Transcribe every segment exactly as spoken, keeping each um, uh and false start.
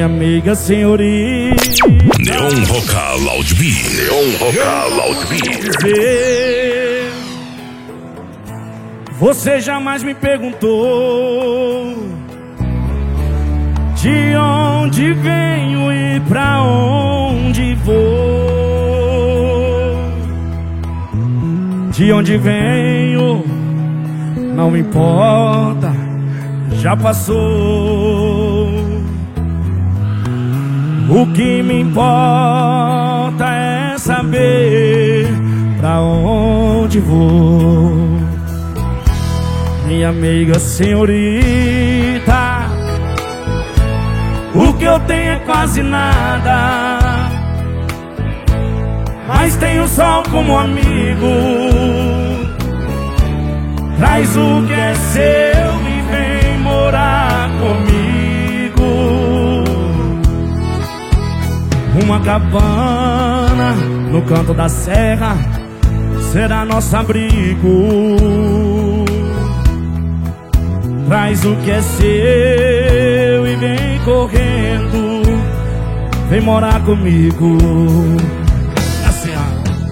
minha amiga senhorita. Neon Roca Loud Beer. Neon Roca Loud Beer. Você jamais me perguntou de onde venho e pra onde vou. De onde venho não importa, já passou. O que me importa é saber pra onde vou. Minha amiga senhorita, o que eu tenho é quase nada, mas tenho o sol como amigo. Traz o que é seu e vem morar comigo. Uma cabana no canto da serra será nosso abrigo. Traz o que é seu e vem correndo, vem morar comigo. Assim, ó.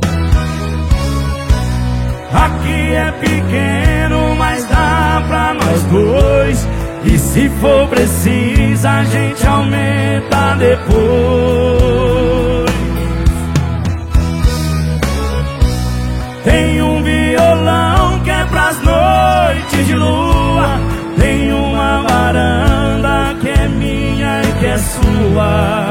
Aqui é pequeno, mas dá pra nós dois. E se for preciso, a gente aumenta depois. Tem um violão que é pras noites de lua. Tem uma varanda que é minha e que é sua.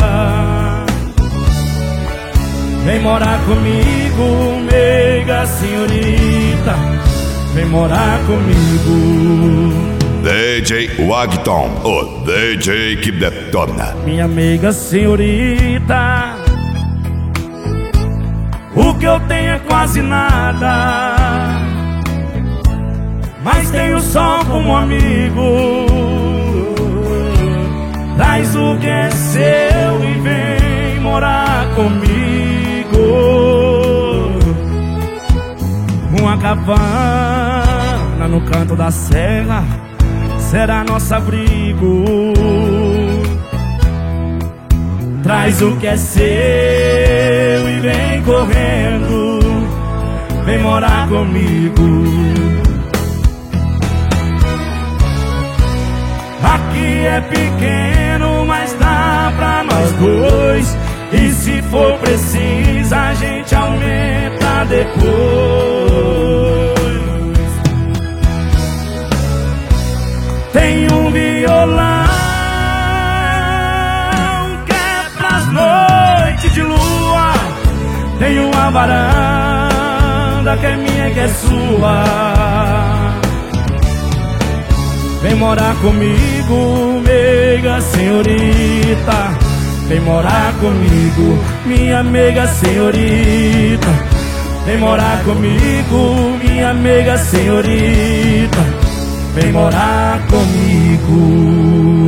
Vem morar comigo, meiga senhorita. Vem morar comigo. D J Wagton, o D J que detona. Minha amiga senhorita, o que eu tenho é quase nada, mas tenho o sol como amigo. Traz o que é seu e vem morar comigo. Uma cabana no canto da serra será nosso abrigo. Traz o que é seu e vem correndo, vem morar comigo. Aqui é pequeno, mas dá pra nós dois. E se for preciso, a gente aumenta depois. Tem um violão que é pras noites de lua. Tem uma varanda que é minha e que é sua. Vem morar comigo, meiga senhorita. Vem morar comigo, minha meiga senhorita. Vem morar comigo, minha meiga senhorita. Vem morar comigo.